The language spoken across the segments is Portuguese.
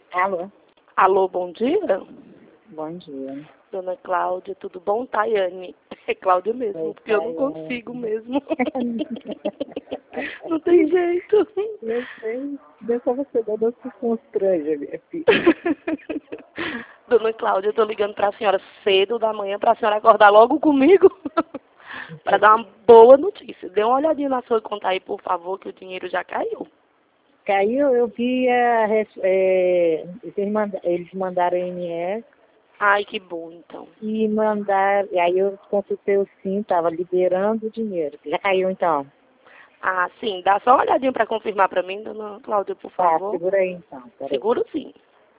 Alô? Alô, bom dia? Bom dia. Dona Cláudia, tudo bom? Tayane. É Cláudia mesmo, Oi, porque eu não Tayane. consigo mesmo. Não tem jeito. Eu sei. Deixa você dando esse constrange, minha filha. Dona Cláudia, eu tô ligando pra senhora cedo da manhã pra senhora acordar logo comigo para dar uma boa notícia. Dê uma olhadinha na sua conta aí, por favor, que o dinheiro já caiu. Caiu, eu vi eles mandaram INS Ai, que bom, então. e mandaram, e aí eu consultei o SIM, estava liberando o dinheiro. Já caiu então? Ah, sim. Dá só uma olhadinha para confirmar para mim, dona Cláudia, por Tá, favor. segura aí então. Peraí. Seguro sim.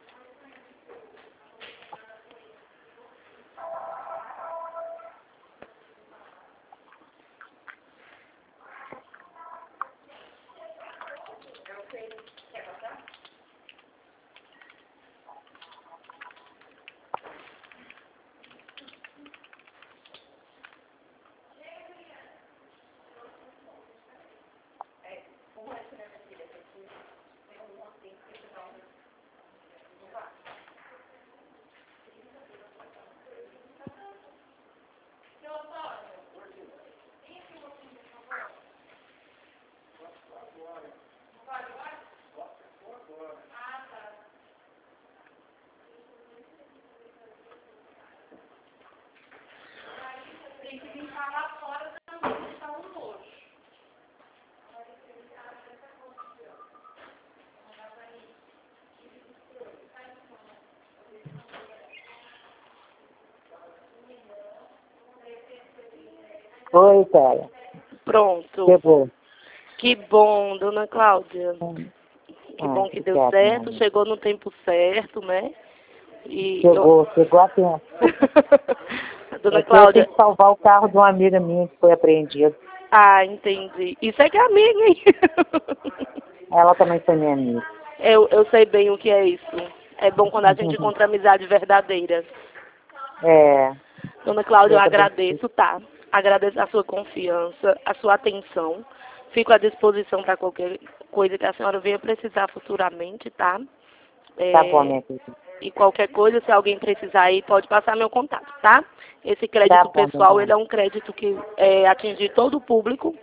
Oi, Taya. Pronto. Chegou. Que bom, dona Cláudia. Que bom que deu obrigada, certo, mamãe. chegou no tempo certo, né? E Chegou a tempo. Dona É que eu Cláudia, tenho que salvar o carro de uma amiga minha que foi apreendido. ah, entendi. Isso é que é amiga, hein? Ela também foi minha amiga. Eu sei bem o que é isso. É bom quando a gente encontra amizade verdadeira. É, Dona Cláudia, eu Deus abençoe. agradeço, tá? Agradeço a sua confiança, a sua atenção. Fico à disposição para qualquer coisa que a senhora venha precisar futuramente, tá? Tá bom, É, minha querida. e qualquer coisa, se alguém precisar aí, pode passar meu contato, tá? Esse Tá crédito bom, meu pessoal, ele bem. é um crédito que atinge todo o público,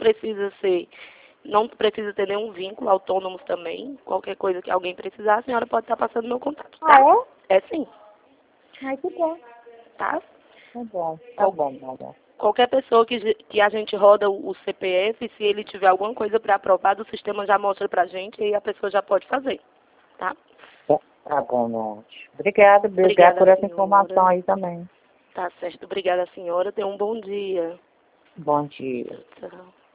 não precisa ter nenhum vínculo, autônomos também. Qualquer coisa que alguém precisar, a senhora pode estar passando meu contato, tá? Ah, é? É sim, Ai, que bom. tá? Tá bom, Qual- meu bem. Qualquer pessoa que a gente roda o CPF, se ele tiver alguma coisa para aprovar, o sistema já mostra pra gente e a pessoa já pode fazer, tá? Tá bom, meu anjo. Obrigada Obrigada, por essa informação senhora. aí também. Tá certo. Obrigada, senhora. Tenha um bom dia. Bom dia. Tchau, tchau.